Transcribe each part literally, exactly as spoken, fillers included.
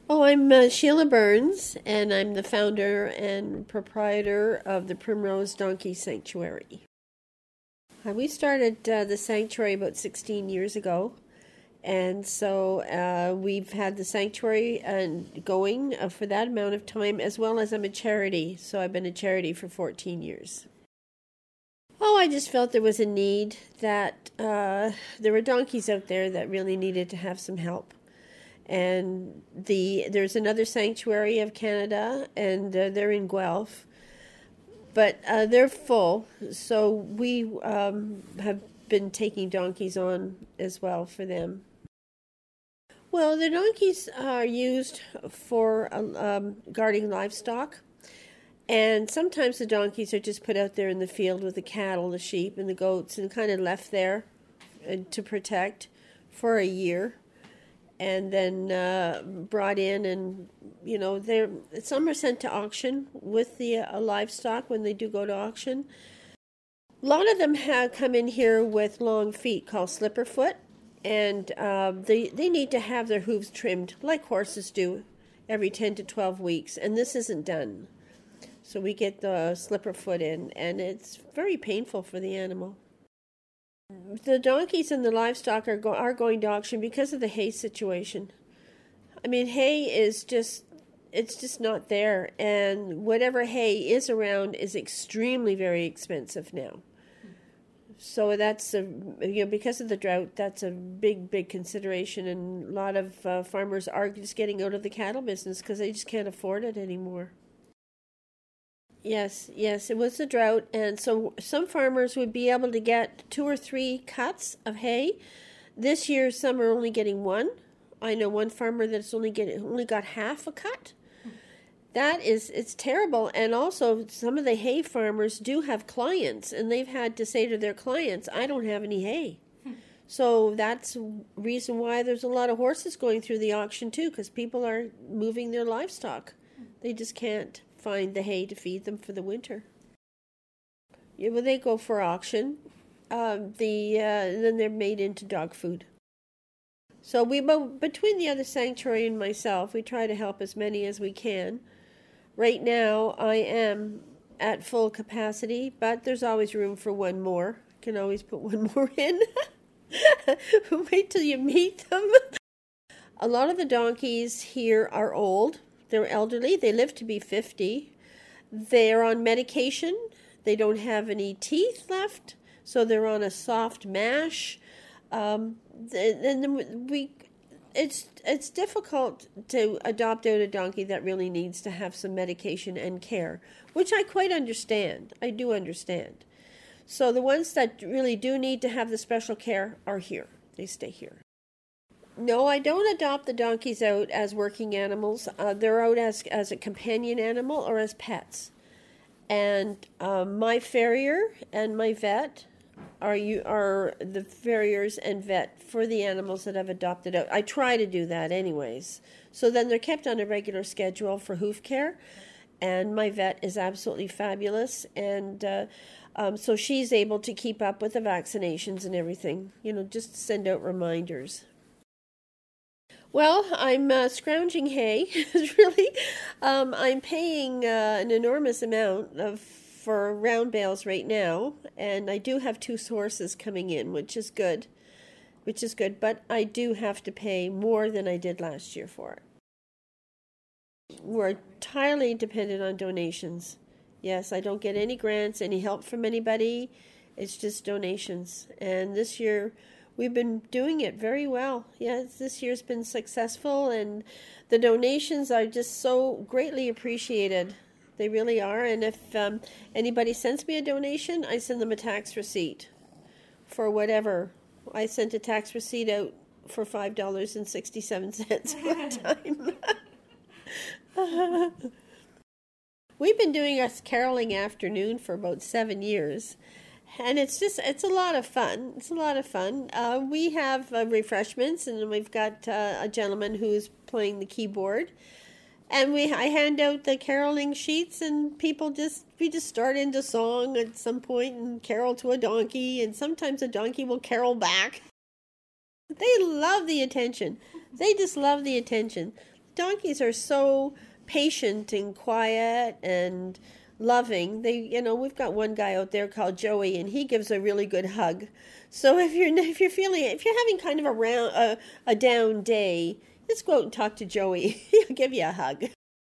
Oh, I'm uh, Sheila Burns, and I'm the founder and proprietor of the Primrose Donkey Sanctuary. Uh, we started uh, the sanctuary about sixteen years ago, and so uh, we've had the sanctuary uh, going uh, for that amount of time, as well as I'm a charity, so I've been a charity for fourteen years. Oh, I just felt there was a need, that uh, there were donkeys out there that really needed to have some help. And the there's another sanctuary of Canada, and uh, they're in Guelph, but uh, they're full. So we um, have been taking donkeys on as well for them. Well, the donkeys are used for um, guarding livestock, and sometimes the donkeys are just put out there in the field with the cattle, the sheep, and the goats, and kind of left there to protect for a year. And then uh, brought in, and you know, they're some are sent to auction with the uh, livestock when they do go to auction. A lot of them have come in here with long feet called slipper foot, and uh, they they need to have their hooves trimmed like horses do every ten to twelve weeks, and this isn't done. So we get the slipper foot in, and it's very painful for the animal. The donkeys and the livestock are, go- are going to auction because of the hay situation. I mean, hay is just, it's just not there. And whatever hay is around is extremely very expensive now. So that's, a, you know, because of the drought, that's a big, big consideration. And a lot of uh, farmers are just getting out of the cattle business because they just can't afford it anymore. Yes, yes, it was a drought, and so some farmers would be able to get two or three cuts of hay. This year, some are only getting one. I know one farmer that's only getting only got half a cut. That is, it's terrible. And also, some of the hay farmers do have clients, and they've had to say to their clients, "I don't have any hay." So that's the reason why there's a lot of horses going through the auction too, because people are moving their livestock. They just can't find the hay to feed them for the winter. Yeah, well, they go for auction. Um, the uh, then they're made into dog food. So we, between the other sanctuary and myself, we try to help as many as we can. Right now, I am at full capacity, but there's always room for one more. Can always put one more in. Wait till you meet them. A lot of the donkeys here are old. They're elderly. They live to be fifty. They're on medication. They don't have any teeth left, so they're on a soft mash. Um, and we, it's it's difficult to adopt out a donkey that really needs to have some medication and care, which I quite understand. I do understand. So the ones that really do need to have the special care are here. They stay here. No, I don't adopt the donkeys out as working animals. Uh, they're out as as a companion animal or as pets. And um, my farrier and my vet are you are the farriers and vet for the animals that I've adopted out. I try to do that anyways. So then they're kept on a regular schedule for hoof care. And my vet is absolutely fabulous. And uh, um, so she's able to keep up with the vaccinations and everything. You know, just send out reminders. Well, I'm uh, scrounging hay. Really, um, I'm paying uh, an enormous amount of for round bales right now, and I do have two horses coming in, which is good, which is good. But I do have to pay more than I did last year for it. We're entirely dependent on donations. Yes, I don't get any grants, any help from anybody. It's just donations, and this year we've been doing it very well. Yes, this year's been successful, and the donations are just so greatly appreciated. They really are. And if um, anybody sends me a donation, I send them a tax receipt for whatever. I sent a tax receipt out for five dollars and sixty-seven cents one time. We've been doing a caroling afternoon for about seven years. And it's just, it's a lot of fun. It's a lot of fun. Uh, we have uh, refreshments, and we've got uh, a gentleman who's playing the keyboard. And we, I hand out the caroling sheets, and people just, we just start into song at some point and carol to a donkey, and sometimes a donkey will carol back. They love the attention. They just love the attention. donkeys are so patient and quiet and loving. They, you know, we've got one guy out there called Joey, and he gives a really good hug. So if you're if you're feeling if you're having kind of a round a, a down day, just go out and talk to Joey. He'll give you a hug.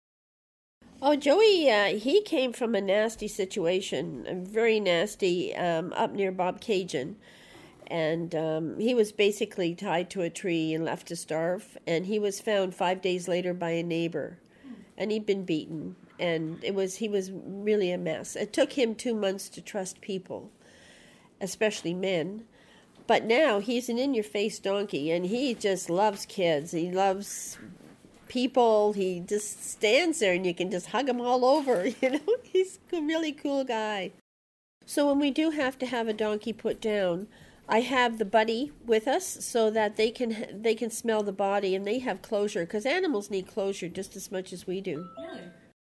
Oh, Joey, uh, he came from a nasty situation, a very nasty, um, up near Bobcaygeon. And um, he was basically tied to a tree and left to starve. And he was found five days later by a neighbor. And he'd been beaten. And it was he was really a mess. It took him two months to trust people, especially men. But now he's an in-your-face donkey, and he just loves kids. He loves people. He just stands there, and you can just hug him all over. You know, he's a really cool guy. So when we do have to have a donkey put down, I have the buddy with us so that they can they can smell the body and they have closure, because animals need closure just as much as we do. Really?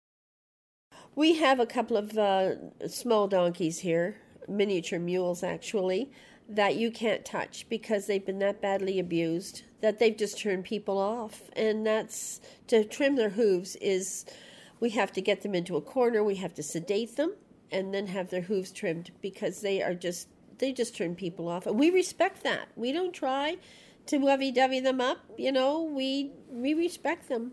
We have a couple of uh, small donkeys here, miniature mules actually, that you can't touch because they've been that badly abused that they've just turned people off. And that's, to trim their hooves is, we have to get them into a corner, we have to sedate them, and then have their hooves trimmed because they are just, they just turn people off. And we respect that. We don't try to lovey-dovey them up, you know, we we respect them.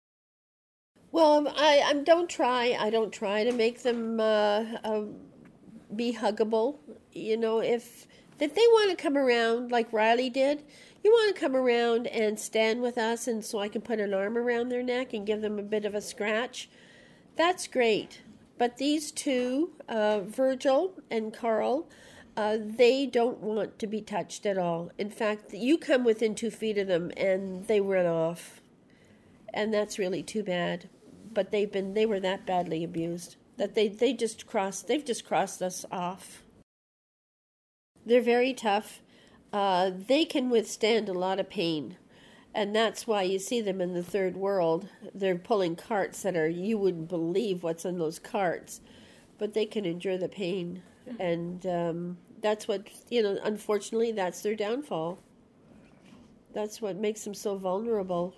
Well, I, I don't try, I don't try to make them uh, uh, be huggable. You know, if if they want to come around like Riley did, you want to come around and stand with us, and so I can put an arm around their neck and give them a bit of a scratch, that's great. But these two, uh, Virgil and Carl, uh, they don't want to be touched at all. In fact, you come within two feet of them and they run off. And that's really too bad. But they've been, they were that badly abused that they, they just crossed, they've just crossed us off. They're very tough. Uh, they can withstand a lot of pain. And that's why you see them in the third world. They're pulling carts that are, you wouldn't believe what's in those carts. But they can endure the pain. And um, that's what, you know, unfortunately, that's their downfall. That's what makes them so vulnerable.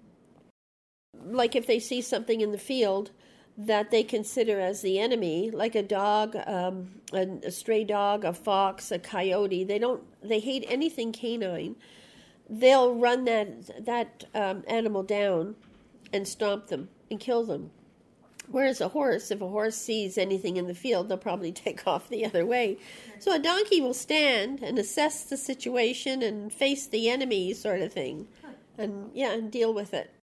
Like if they see something in the field that they consider as the enemy, like a dog, um, a, a stray dog, a fox, a coyote, they don't, they hate anything canine. They'll run that that um, animal down and stomp them and kill them. Whereas a horse, if a horse sees anything in the field, they'll probably take off the other way. So a donkey will stand and assess the situation and face the enemy sort of thing. And, yeah, and deal with it.